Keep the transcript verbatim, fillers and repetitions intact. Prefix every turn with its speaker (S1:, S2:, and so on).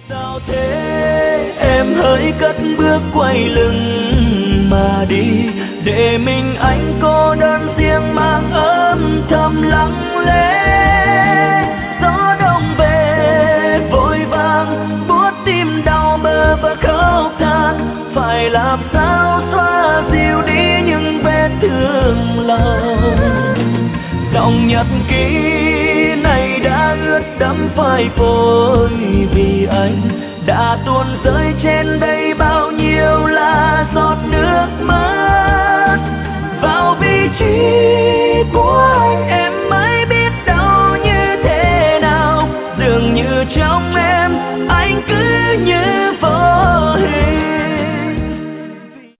S1: Sao thế em hỡi cất bước quay lưng mà đi, để mình anh cô đơn riêng mang âm thầm lặng lẽ. Gió đông về vội vàng buốt tim đau bơ vơ khóc than, phải làm sao xóa dịu đi những vết thương lòng. Dòng nhật ký này đã ướt đẫm phai phôi, vì anh đã tuôn rơi trên đây bao nhiêu